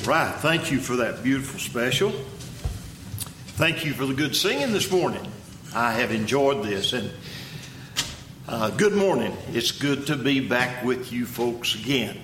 Right. Thank you for that beautiful special. Thank you for the good singing this morning. I have enjoyed this. And good morning. It's good to be back with you folks again.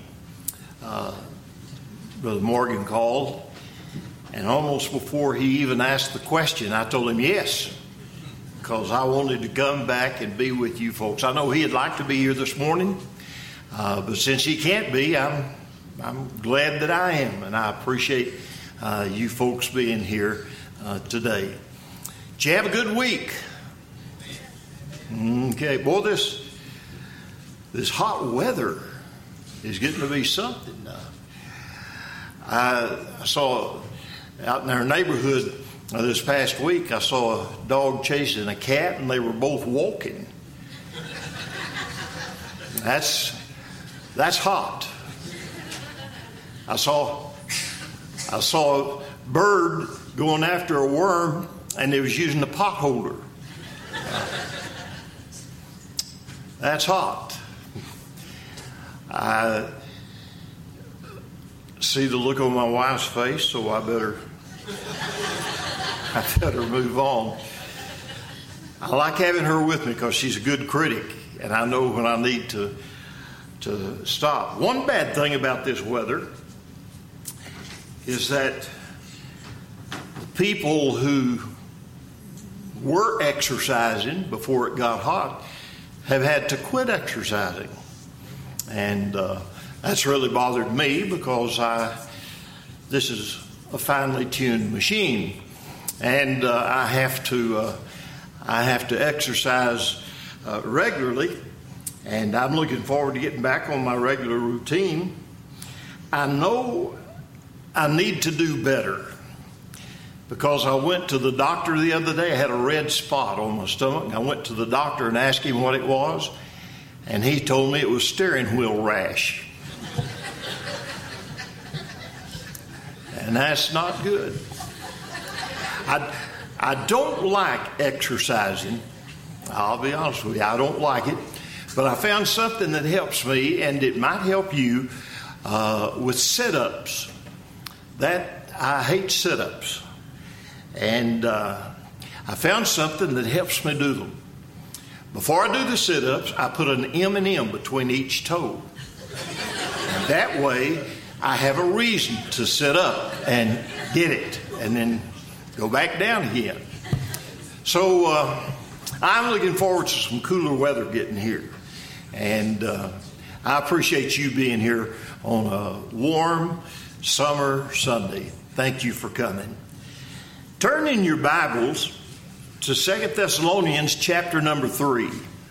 Brother Morgan called, and almost before he even asked the question, I told him yes, because I wanted to come back and be with you folks. I know he'd like to be here this morning, but since he can't be, I'm glad that I am, and I appreciate you folks being here today. Did you have a good week? Okay, boy, this hot weather is getting to be something. I saw out in our neighborhood this past week, I saw a dog chasing a cat, and they were both walking. That's hot. I saw a bird going after a worm, and they was using a pot holder. That's hot. I see the look on my wife's face, so I better move on. I like having her with me because she's a good critic, and I know when I need to stop. One bad thing about this weather is that the people who were exercising before it got hot have had to quit exercising. And that's really bothered me because this is a finely tuned machine. And I have to exercise regularly. And I'm looking forward to getting back on my regular routine. I know I need to do better because I went to the doctor the other day. I had a red spot on my stomach. I went to the doctor and asked him what it was, and he told me it was steering wheel rash. And that's not good. I don't like exercising. I'll be honest with you, I don't like it. But I found something that helps me, and it might help you with sit-ups. I hate sit-ups. And I found something that helps me do them. Before I do the sit-ups, I put an M&M between each toe. And that way, I have a reason to sit up and get it, and then go back down again. So I'm looking forward to some cooler weather getting here. And I appreciate you being here on a warm summer Sunday. Thank you for coming. Turn in your Bibles to 2 Thessalonians chapter number 3.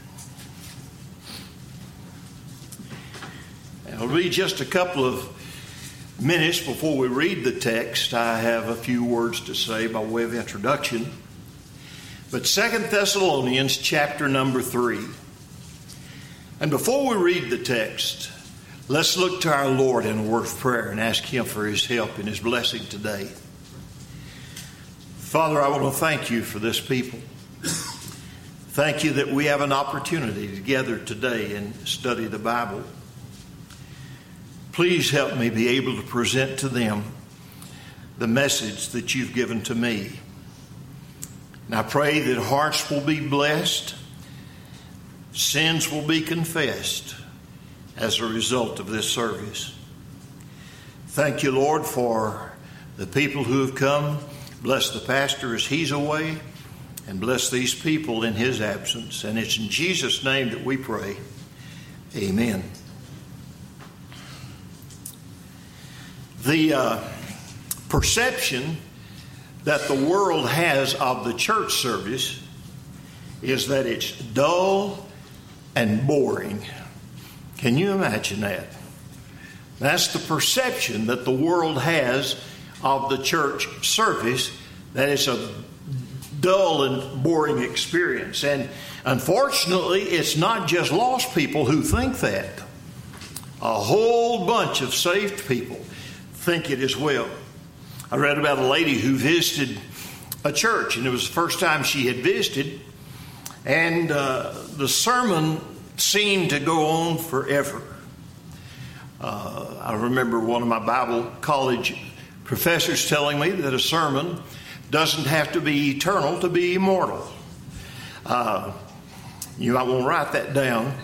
It'll be just a couple of minutes before we read the text. I have a few words to say by way of introduction. But 2 Thessalonians chapter number 3. And before we read the text, let's look to our Lord in a word of prayer and ask Him for His help and His blessing today. Father, I want to thank you for this people. Thank you that we have an opportunity to gather today and study the Bible. Please help me be able to present to them the message that you've given to me. And I pray that hearts will be blessed, sins will be confessed as a result of this service. Thank you, Lord, for the people who have come. Bless the pastor as he's away, and bless these people in his absence. And it's in Jesus' name that we pray. Amen. The perception that the world has of the church service is that it's dull and boring. Can you imagine that? That's the perception that the world has of the church service, that it's a dull and boring experience. And unfortunately, it's not just lost people who think that. A whole bunch of saved people think it as well. I read about a lady who visited a church, and it was the first time she had visited, and the sermon seemed to go on forever. I remember one of my Bible college Professors telling me that a sermon doesn't have to be eternal to be immortal. You might want to write that down.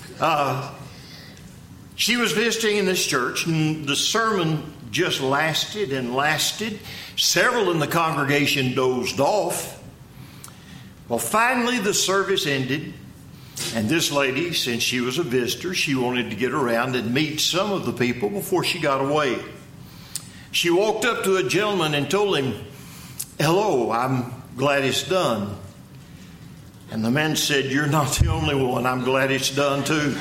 She was visiting in this church, and the sermon just lasted and lasted. Several in the congregation dozed off. Well, finally the service ended, and this lady, since she was a visitor, she wanted to get around and meet some of the people before she got away. She walked up to a gentleman and told him, "Hello, I'm glad it's done." And the man said, "You're not the only one. I'm glad it's done too."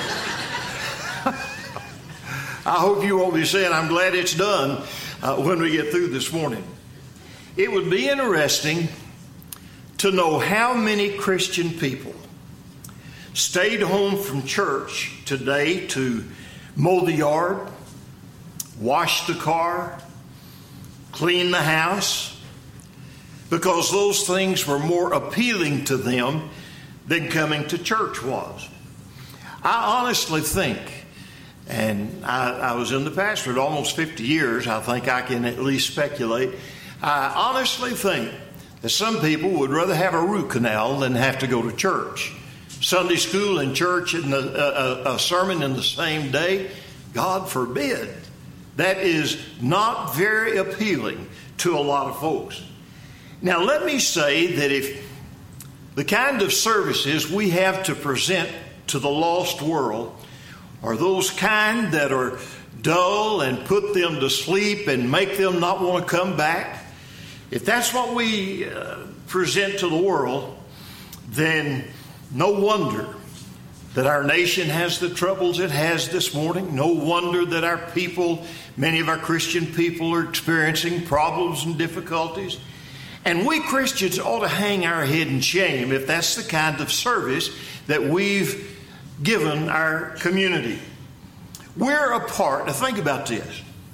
I hope you won't be saying, "I'm glad it's done," when we get through this morning. It would be interesting to know how many Christian people stayed home from church today to mow the yard, wash the car, clean the house, because those things were more appealing to them than coming to church was. I honestly think, and I was in the pastorate almost 50 years, I think I can at least speculate, I honestly think that some people would rather have a root canal than have to go to church. Sunday school and church and a sermon in the same day, God forbid. That is not very appealing to a lot of folks. Now, let me say that if the kind of services we have to present to the lost world are those kind that are dull and put them to sleep and make them not want to come back, if that's what we present to the world, then no wonder that our nation has the troubles it has this morning. No wonder that our people, many of our Christian people, are experiencing problems and difficulties. And we Christians ought to hang our head in shame if that's the kind of service that we've given our community. We're a part, now think about this.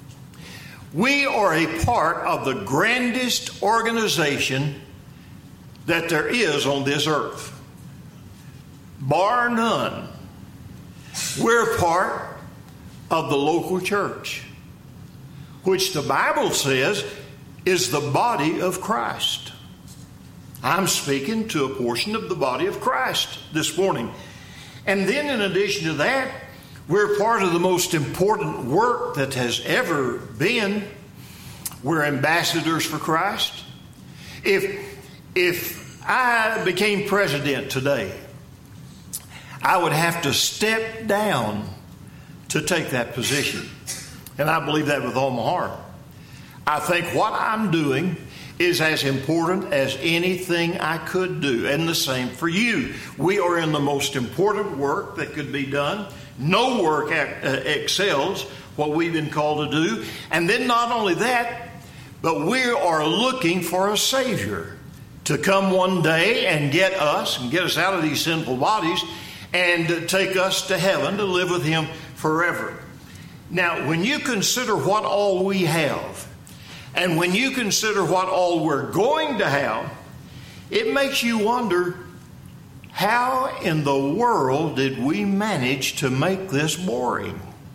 We are a part of the grandest organization that there is on this earth. Bar none. We're part of the local church, which the Bible says is the body of Christ. I'm speaking to a portion of the body of Christ this morning. And then in addition to that, we're part of the most important work that has ever been. We're ambassadors for Christ. If I became president today, I would have to step down to take that position. And I believe that with all my heart. I think what I'm doing is as important as anything I could do. And the same for you. We are in the most important work that could be done. No work excels what we've been called to do. And then not only that, but we are looking for a Savior to come one day and get us out of these sinful bodies and take us to heaven to live with Him forever. Now, when you consider what all we have, and when you consider what all we're going to have, it makes you wonder, how in the world did we manage to make this boring?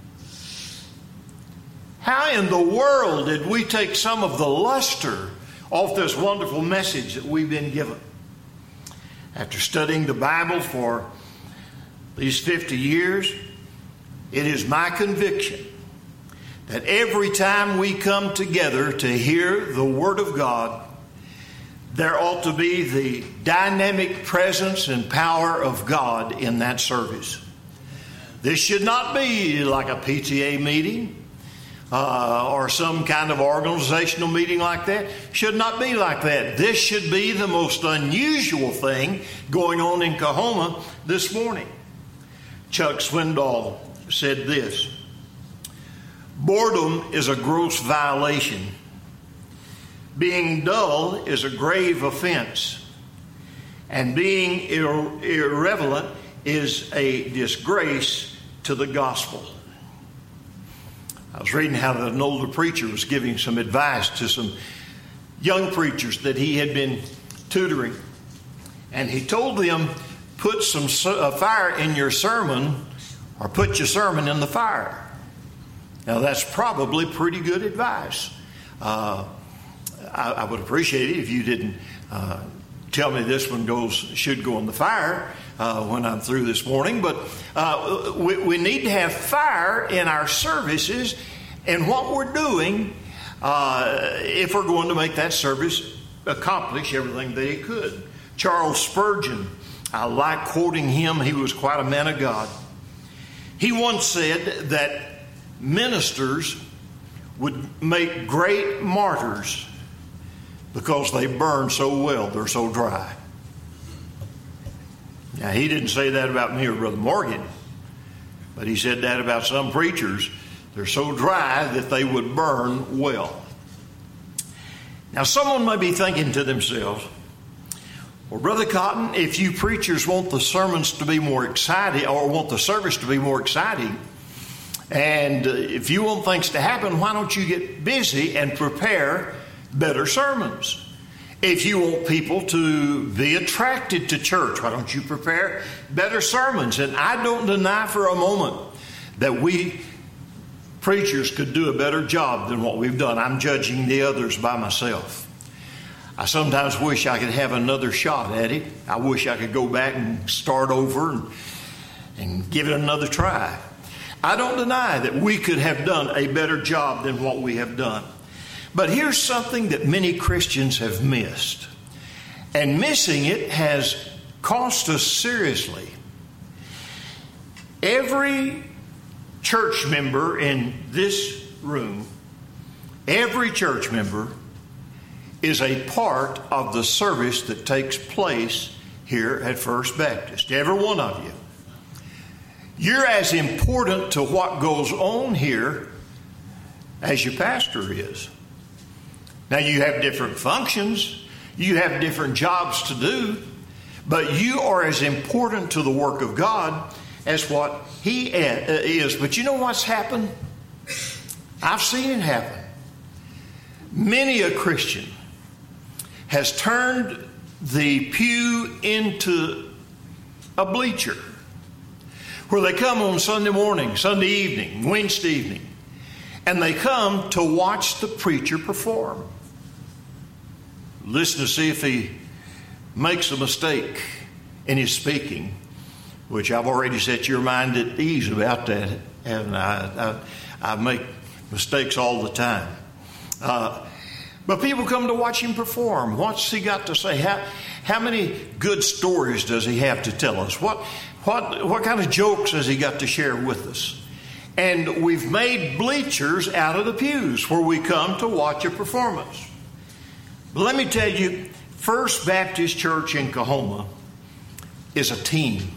How in the world did we take some of the luster off this wonderful message that we've been given? After studying the Bible for these 50 years, it is my conviction that every time we come together to hear the Word of God, there ought to be the dynamic presence and power of God in that service. This should not be like a PTA meeting or some kind of organizational meeting like that. Should not be like that. This should be the most unusual thing going on in Coahoma this morning. Chuck Swindoll said this: boredom is a gross violation. Being dull is a grave offense. And being irrelevant is a disgrace to the gospel. I was reading how an older preacher was giving some advice to some young preachers that he had been tutoring. And he told them, put some fire in your sermon, or put your sermon in the fire. Now that's probably pretty good advice. I would appreciate it if you didn't tell me this one should go in the fire when I'm through this morning. But we need to have fire in our services and what we're doing if we're going to make that service accomplish everything that it could. Charles Spurgeon, I like quoting him. He was quite a man of God. He once said that ministers would make great martyrs because they burn so well, they're so dry. Now, he didn't say that about me or Brother Morgan, but he said that about some preachers. They're so dry that they would burn well. Now, someone may be thinking to themselves, well, Brother Cotton, if you preachers want the sermons to be more exciting or want the service to be more exciting, and if you want things to happen, why don't you get busy and prepare better sermons? If you want people to be attracted to church, why don't you prepare better sermons? And I don't deny for a moment that we preachers could do a better job than what we've done. I'm judging the others by myself. I sometimes wish I could have another shot at it. I wish I could go back and start over and give it another try. I don't deny that we could have done a better job than what we have done. But here's something that many Christians have missed. And missing it has cost us seriously. Every church member in this room, every church member is a part of the service that takes place here at First Baptist. Every one of you. You're as important to what goes on here as your pastor is. Now, you have different functions. You have different jobs to do. But you are as important to the work of God as what he is. But you know what's happened? I've seen it happen. Many a Christian has turned the pew into a bleacher where they come on Sunday morning, Sunday evening, Wednesday evening, and they come to watch the preacher perform. Listen to see if he makes a mistake in his speaking, which I've already set your mind at ease about that, and I make mistakes all the time. But people come to watch him perform. What's he got to say? How many good stories does he have to tell us? What kind of jokes has he got to share with us? And we've made bleachers out of the pews where we come to watch a performance. But let me tell you, First Baptist Church in Coahoma is a team.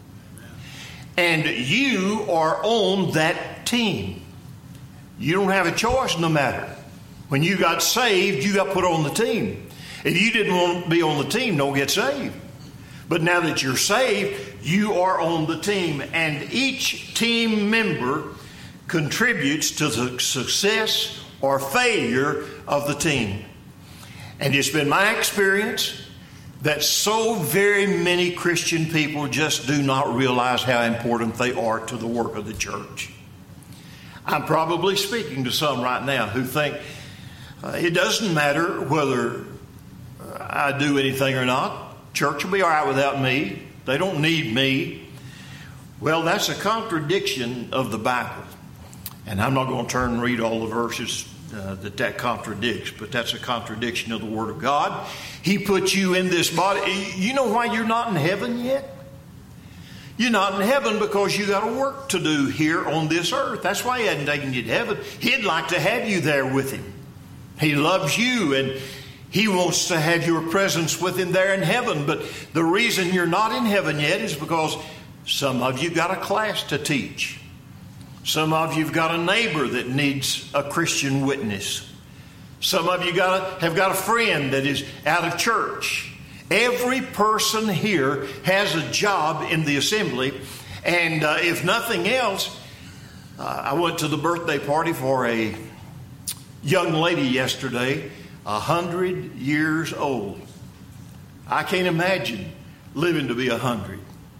And you are on that team. You don't have a choice no matter. When you got saved, you got put on the team. If you didn't want to be on the team, don't get saved. But now that you're saved, you are on the team. And each team member contributes to the success or failure of the team. And it's been my experience that so very many Christian people just do not realize how important they are to the work of the church. I'm probably speaking to some right now who think it doesn't matter whether I do anything or not. Church will be all right without me. They don't need me. Well, that's a contradiction of the Bible. And I'm not going to turn and read all the verses that contradicts, but that's a contradiction of the Word of God. He put you in this body. You know why you're not in heaven yet? You're not in heaven because you got a work to do here on this earth. That's why he hadn't taken you to heaven. He'd like to have you there with him. He loves you and he wants to have your presence with him there in heaven. But the reason you're not in heaven yet is because some of you got a class to teach. Some of you have got a neighbor that needs a Christian witness. Some of you have got a friend that is out of church. Every person here has a job in the assembly. And if nothing else, I went to the birthday party for a young lady yesterday, 100 years old. I can't imagine living to be 100.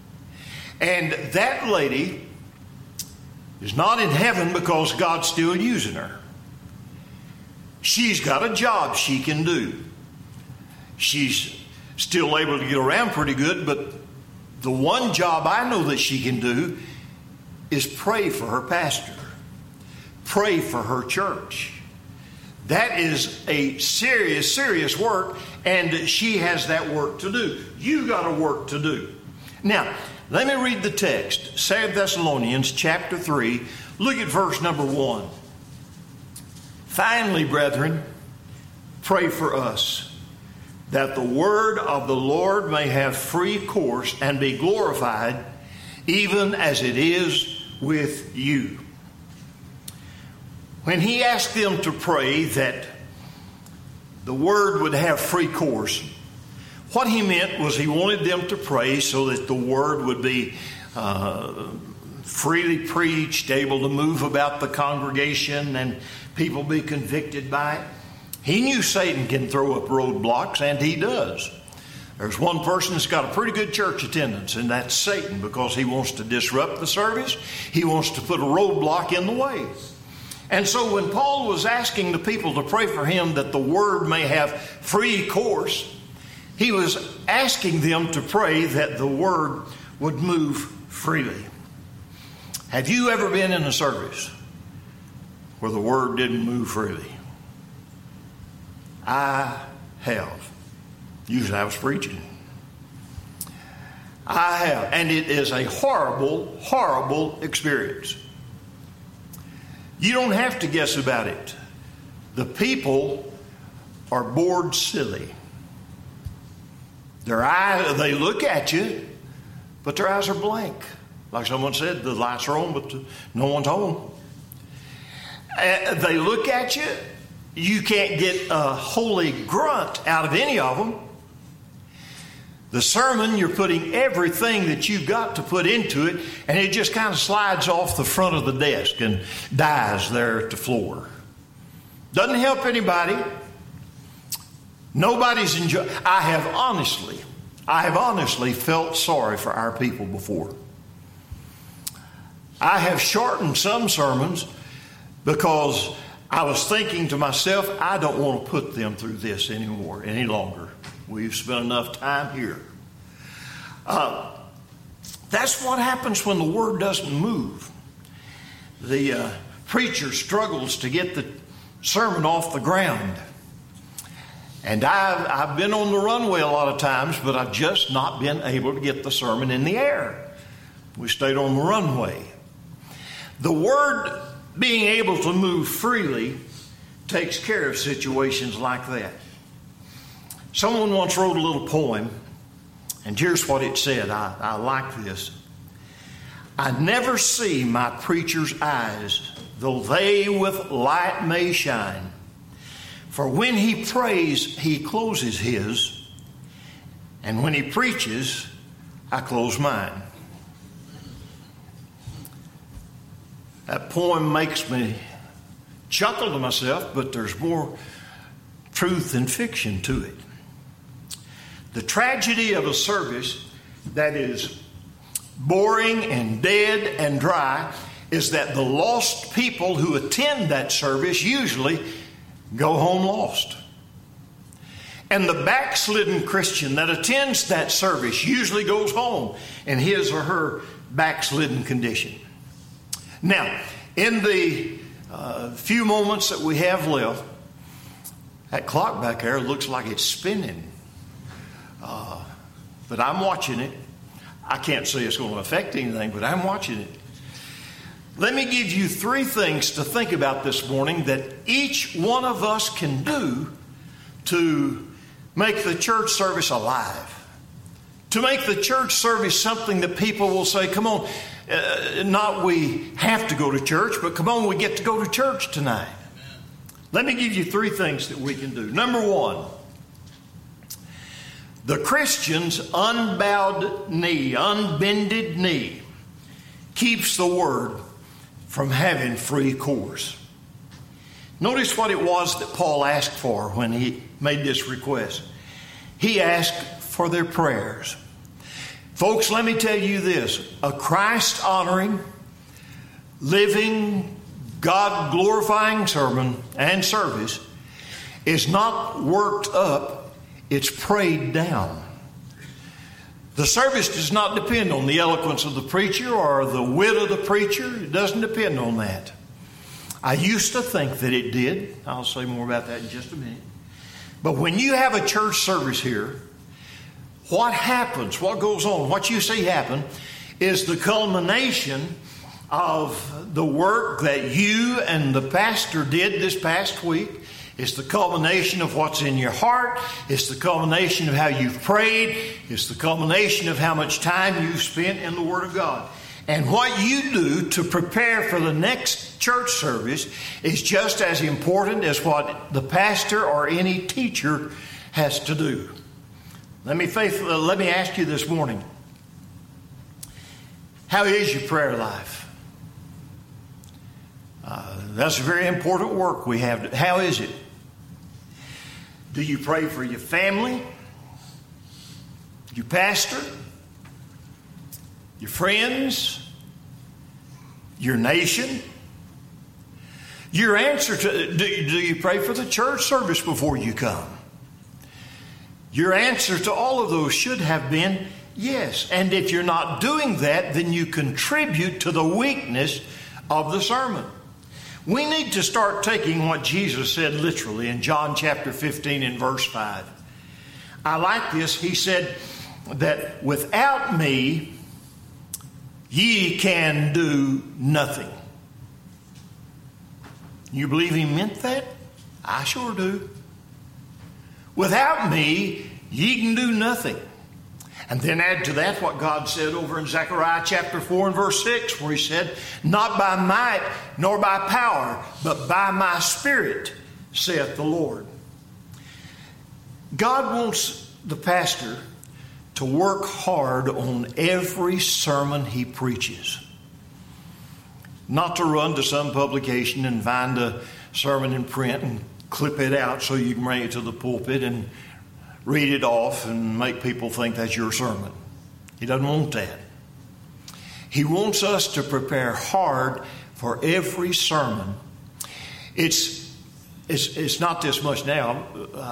And that lady is not in heaven because God's still using her. She's got a job she can do. She's still able to get around pretty good, but the one job I know that she can do is pray for her pastor. Pray for her church. That is a serious, serious work, and she has that work to do. You got a work to do. Now, let me read the text. 2 Thessalonians chapter 3. Look at verse number 1. Finally, brethren, pray for us, that the word of the Lord may have free course and be glorified, even as it is with you. When he asked them to pray that the word would have free course, what he meant was he wanted them to pray so that the word would be freely preached, able to move about the congregation, and people be convicted by it. He knew Satan can throw up roadblocks, and he does. There's one person that's got a pretty good church attendance, and that's Satan, because he wants to disrupt the service. He wants to put a roadblock in the way. And so when Paul was asking the people to pray for him that the word may have free course, he was asking them to pray that the word would move freely. Have you ever been in a service where the word didn't move freely? I have. Usually I was preaching. I have. And it is a horrible, horrible experience. You don't have to guess about it. The people are bored silly. Their eyes, they look at you, but their eyes are blank. Like someone said, the lights are on, but no one's home. They look at you. You can't get a holy grunt out of any of them. The sermon, you're putting everything that you've got to put into it, and it just kind of slides off the front of the desk and dies there at the floor. Doesn't help anybody. Nobody's enjoying. I have honestly felt sorry for our people before. I have shortened some sermons because I was thinking to myself, I don't want to put them through this any longer. We've spent enough time here. That's what happens when the word doesn't move. The preacher struggles to get the sermon off the ground. And I've been on the runway a lot of times, but I've just not been able to get the sermon in the air. We stayed on the runway. The word being able to move freely takes care of situations like that. Someone once wrote a little poem, and here's what it said. I like this. I never see my preacher's eyes, though they with light may shine. For when he prays, he closes his, and when he preaches, I close mine. That poem makes me chuckle to myself, but there's more truth than fiction to it. The tragedy of a service that is boring and dead and dry is that the lost people who attend that service usually go home lost. And the backslidden Christian that attends that service usually goes home in his or her backslidden condition. Now, in the few moments that we have left, that clock back there looks like it's spinning. But I'm watching it. I can't say it's going to affect anything, but I'm watching it. Let me give you 3 things to think about this morning that each one of us can do to make the church service alive. To make the church service something that people will say, come on, not we have to go to church, but come on, we get to go to church tonight. Let me give you 3 things that we can do. Number 1, the Christian's unbowed knee, unbended knee, keeps the word from having free course. Notice what it was that Paul asked for when he made this request. He asked for their prayers. Folks, let me tell you this. A Christ-honoring, living, God-glorifying sermon and service is not worked up, it's prayed down. The service does not depend on the eloquence of the preacher or the wit of the preacher. It doesn't depend on that. I used to think that it did. I'll say more about that in just a minute. But when you have a church service here, what happens, what goes on, what you see happen is the culmination of the work that you and the pastor did this past week. It's the culmination of what's in your heart. It's the culmination of how you've prayed. It's the culmination of how much time you've spent in the Word of God. And what you do to prepare for the next church service is just as important as what the pastor or any teacher has to do. Let me ask you this morning, how is your prayer life? That's a very important work we have. How is it? Do you pray for your family, your pastor, your friends, your nation? Your answer to, do you pray for the church service before you come? Your answer to all of those should have been yes. And if you're not doing that, then you contribute to the weakness of the sermon. We need to start taking what Jesus said literally in John chapter 15 and verse 5. I like this. He said that without me, ye can do nothing. You believe he meant that? I sure do. Without me, ye can do nothing. And then add to that what God said over in Zechariah chapter 4 and verse 6, where he said, not by might nor by power, but by my Spirit, saith the Lord. God wants the pastor to work hard on every sermon he preaches. Not to run to some publication and find a sermon in print and clip it out so you can bring it to the pulpit and read it off and make people think that's your sermon. He doesn't want that. He wants us to prepare hard for every sermon. It's not this much now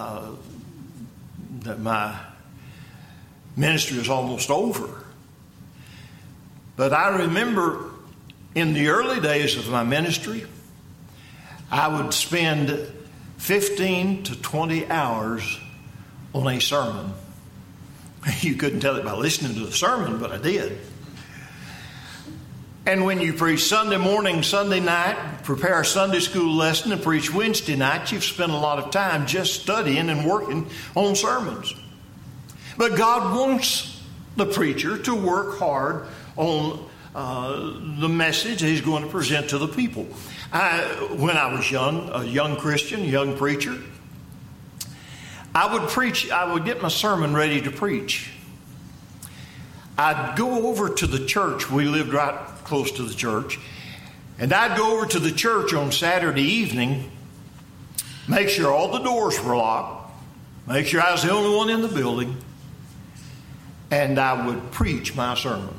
that my ministry is almost over. But I remember in the early days of my ministry, I would spend 15 to 20 hours on a sermon. You couldn't tell it by listening to the sermon, but I did. And when you preach Sunday morning, Sunday night, prepare a Sunday school lesson, and preach Wednesday night, you've spent a lot of time just studying and working on sermons. But God wants the preacher to work hard on the message he's going to present to the people. When I was young, a young Christian, a young preacher, I would get my sermon ready to preach. I'd go over to the church. We lived right close to the church. And I'd go over to the church on Saturday evening, make sure all the doors were locked, make sure I was the only one in the building, and I would preach my sermon.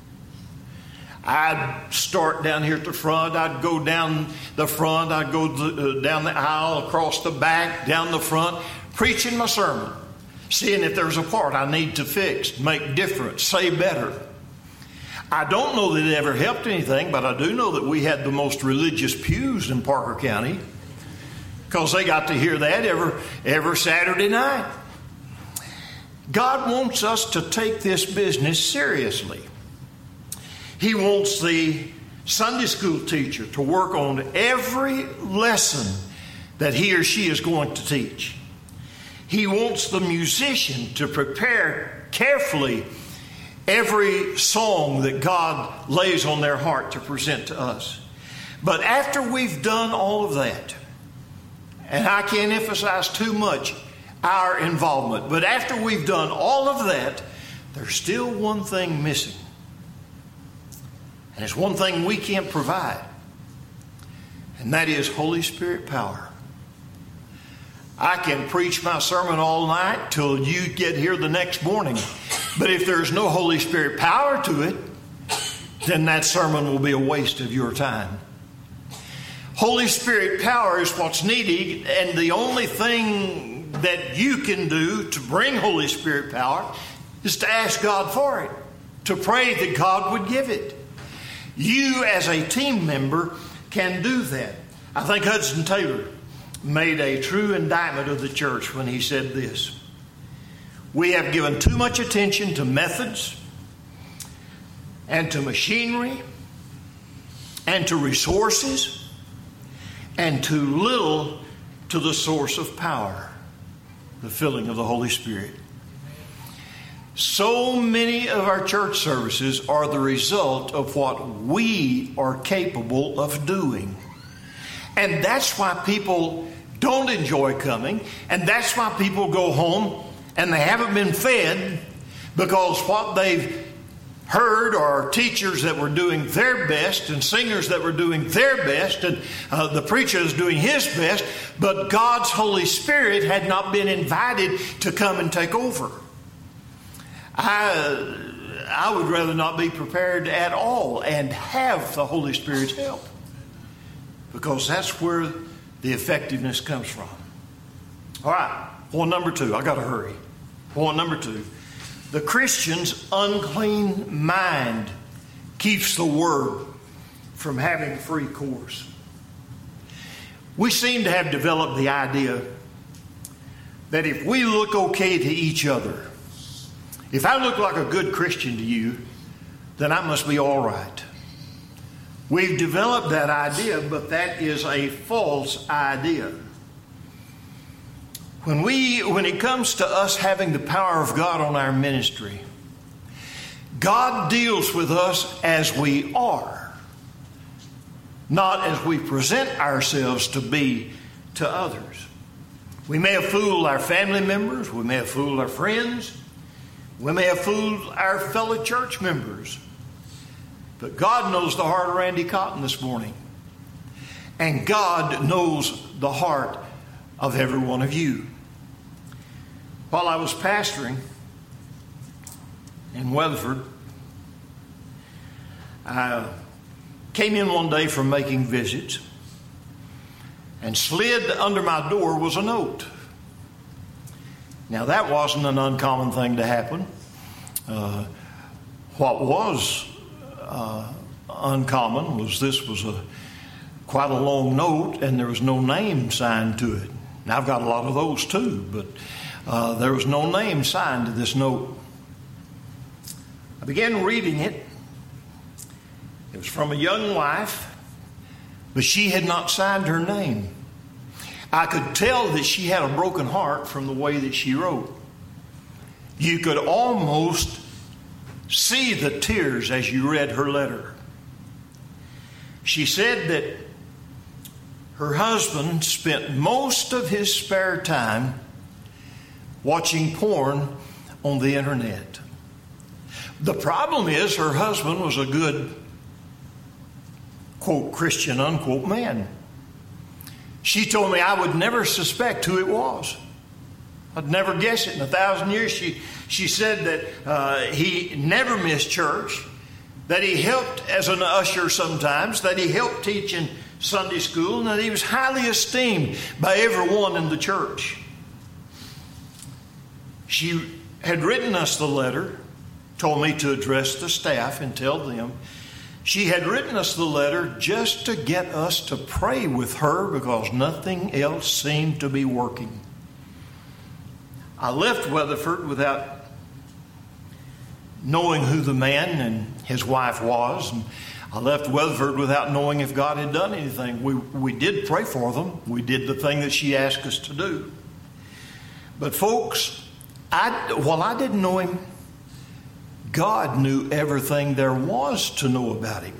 I'd start down here at the front. I'd go down the front. I'd go down the aisle, across the back, down the front, preaching my sermon, seeing if there's a part I need to fix, make different, say better. I don't know that it ever helped anything, but I do know that we had the most religious pews in Parker County because they got to hear that every Saturday night. God wants us to take this business seriously. He wants the Sunday school teacher to work on every lesson that he or she is going to teach. He wants the musician to prepare carefully every song that God lays on their heart to present to us. But after we've done all of that, and I can't emphasize too much our involvement, but after we've done all of that, there's still one thing missing. And it's one thing we can't provide. And that is Holy Spirit power. I can preach my sermon all night till you get here the next morning. But if there's no Holy Spirit power to it, then that sermon will be a waste of your time. Holy Spirit power is what's needed, and the only thing that you can do to bring Holy Spirit power is to ask God for it, to pray that God would give it. You as a team member can do that. I think Hudson Taylor made a true indictment of the church when he said this: we have given too much attention to methods and to machinery and to resources and too little to the source of power, the filling of the Holy Spirit. So many of our church services are the result of what we are capable of doing. And that's why people don't enjoy coming, and that's why people go home and they haven't been fed, because what they've heard are teachers that were doing their best and singers that were doing their best, and the preacher is doing his best, but God's Holy Spirit had not been invited to come and take over. I would rather not be prepared at all and have the Holy Spirit's help, because that's where the effectiveness comes from. All right, point number 2. I got to hurry. Point number 2. The Christian's unclean mind keeps the Word from having free course. We seem to have developed the idea that if we look okay to each other, if I look like a good Christian to you, then I must be all right. We've developed that idea, but that is a false idea. When it comes to us having the power of God on our ministry, God deals with us as we are, not as we present ourselves to be to others. We may have fooled our family members, we may have fooled our friends, we may have fooled our fellow church members, but God knows the heart of Randy Cotton this morning, and God knows the heart of every one of you. While I was pastoring in Weatherford, I came in one day from making visits, and slid under my door was a note. Now, that wasn't an uncommon thing to happen. What was uncommon was this was quite a long note, and there was no name signed to it. Now, I've got a lot of those too, but there was no name signed to this note. I began reading it. It was from a young wife, but she had not signed her name. I could tell that she had a broken heart from the way that she wrote. You could almost see the tears as you read her letter. She said that her husband spent most of his spare time watching porn on the internet. The problem is her husband was a good, quote, Christian, unquote, man. She told me I would never suspect who it was. I'd never guess it in 1,000 years. She said that he never missed church, that he helped as an usher sometimes, that he helped teach in Sunday school, and that he was highly esteemed by everyone in the church. She had written us the letter, told me to address the staff and tell them. She had written us the letter just to get us to pray with her because nothing else seemed to be working. I left Weatherford without knowing who the man and his wife was. And I left Weatherford without knowing if God had done anything. We did pray for them. We did the thing that she asked us to do. But folks, while I didn't know him, God knew everything there was to know about him.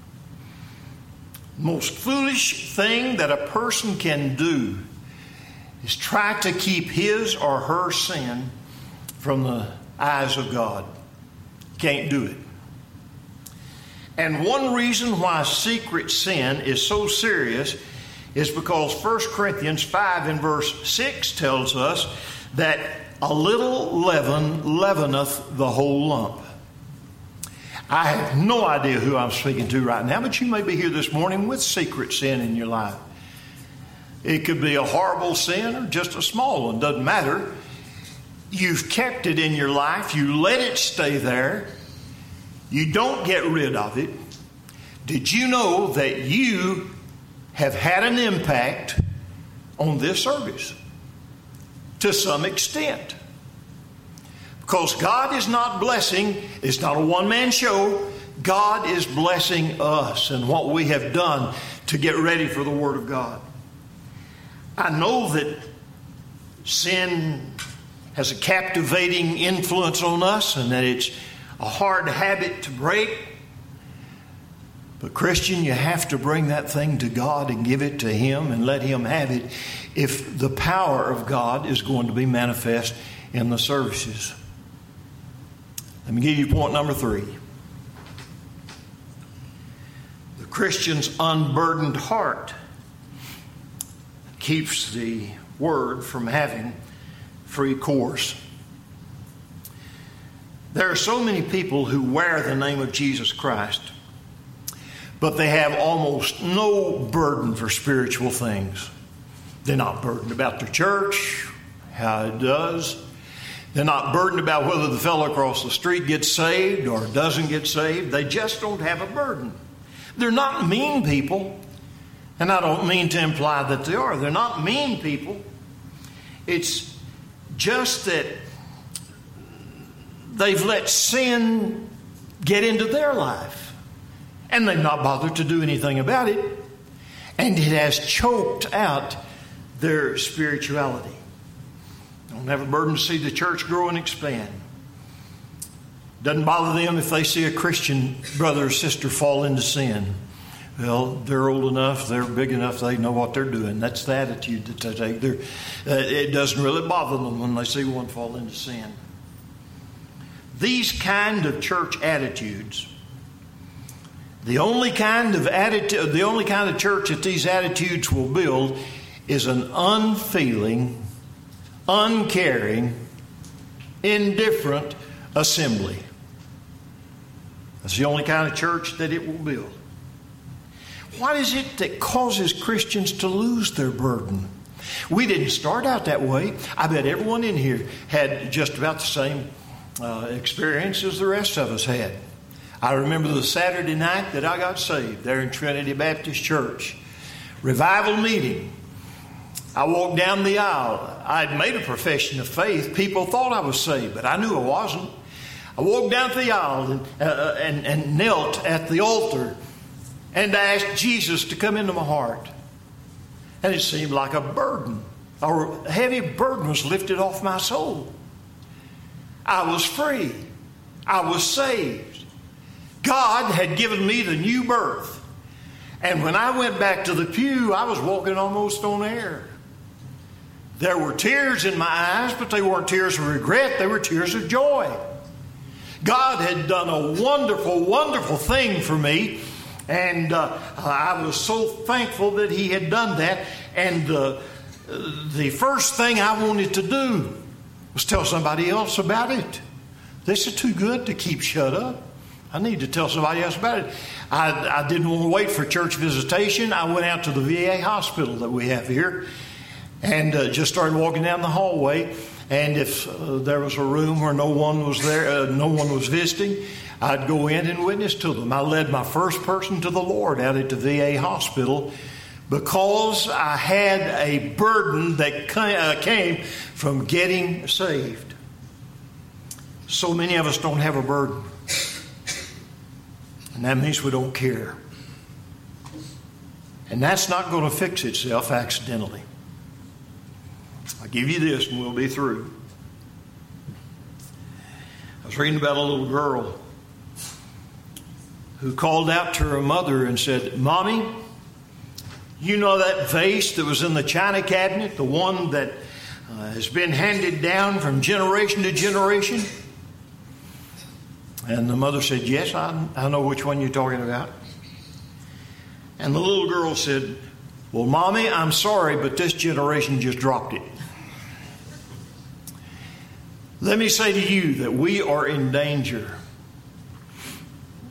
Most foolish thing that a person can do is try to keep his or her sin from the eyes of God. Can't do it. And one reason why secret sin is so serious is because 1 Corinthians 5 and verse 6 tells us that a little leaven leaveneth the whole lump. I have no idea who I'm speaking to right now, but you may be here this morning with secret sin in your life. It could be a horrible sin or just a small one, doesn't matter. You've kept it in your life. You let it stay there. You don't get rid of it. Did you know that you have had an impact on this service to some extent? Because God is not blessing, it's not a one-man show. God is blessing us and what we have done to get ready for the Word of God. I know that sin has a captivating influence on us and that it's a hard habit to break. But Christian, you have to bring that thing to God and give it to Him and let Him have it if the power of God is going to be manifest in the services. Let me give you point number 3. The Christian's unburdened heart keeps the Word from having free course. There are so many people who wear the name of Jesus Christ, but they have almost no burden for spiritual things. They're not burdened about their church, how it does. They're not burdened about whether the fellow across the street gets saved or doesn't get saved. They just don't have a burden. They're not mean people. And I don't mean to imply that they are. They're not mean people. It's just that they've let sin get into their life. And they've not bothered to do anything about it. And it has choked out their spirituality. They don't have a burden to see the church grow and expand. Doesn't bother them if they see a Christian brother or sister fall into sin. Well, they're old enough, they're big enough, they know what they're doing. That's the attitude that they take. It doesn't really bother them when they see one fall into sin. These kind of church attitudes, the only kind of church that these attitudes will build is an unfeeling, uncaring, indifferent assembly. That's the only kind of church that it will build. What is it that causes Christians to lose their burden? We didn't start out that way. I bet everyone in here had just about the same experience as the rest of us had. I remember the Saturday night that I got saved there in Trinity Baptist Church. Revival meeting. I walked down the aisle. I had made a profession of faith. People thought I was saved, but I knew I wasn't. I walked down the aisle and knelt at the altar and asked Jesus to come into my heart. And it seemed like a burden, a heavy burden was lifted off my soul. I was free. I was saved. God had given me the new birth. And when I went back to the pew, I was walking almost on air. There were tears in my eyes, but they weren't tears of regret. They were tears of joy. God had done a wonderful, wonderful thing for me. And I was so thankful that He had done that. And the first thing I wanted to do was tell somebody else about it. This is too good to keep shut up. I need to tell somebody else about it. I didn't want to wait for church visitation. I went out to the VA hospital that we have here and just started walking down the hallway. And if there was a room where no one was there, no one was visiting, I'd go in and witness to them. I led my first person to the Lord out at the VA hospital because I had a burden that came from getting saved. So many of us don't have a burden. And that means we don't care. And that's not going to fix itself accidentally. I'll give you this and we'll be through. I was reading about a little girl who called out to her mother and said, "Mommy, you know that vase that was in the china cabinet, the one that has been handed down from generation to generation?" And the mother said, "Yes, I know which one you're talking about." And the little girl said, "Well, Mommy, I'm sorry, but this generation just dropped it." Let me say to you that we are in danger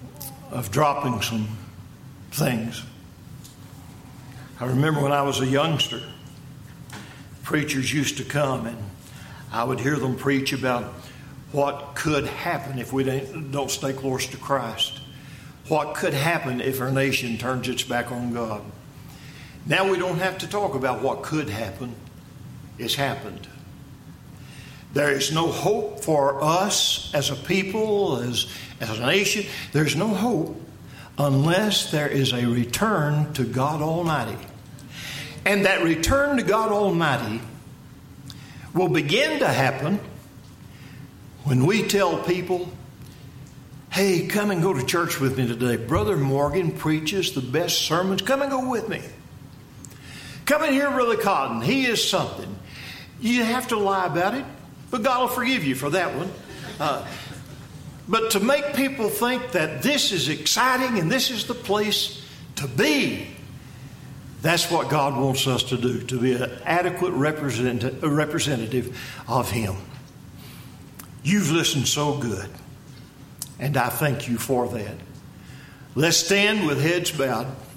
of dropping some things. I remember when I was a youngster, preachers used to come and I would hear them preach about what could happen if we don't stay close to Christ. What could happen if our nation turns its back on God. Now we don't have to talk about what could happen. It's happened. There is no hope for us as a people, as a nation. There's no hope unless there is a return to God Almighty. And that return to God Almighty will begin to happen when we tell people, hey, come and go to church with me today. Brother Morgan preaches the best sermons. Come and go with me. Come and hear Brother Cotton. He is something. You have to lie about it, but God will forgive you for that one. But to make people think that this is exciting and this is the place to be, that's what God wants us to do, to be an adequate representative of Him. You've listened so good, and I thank you for that. Let's stand with heads bowed.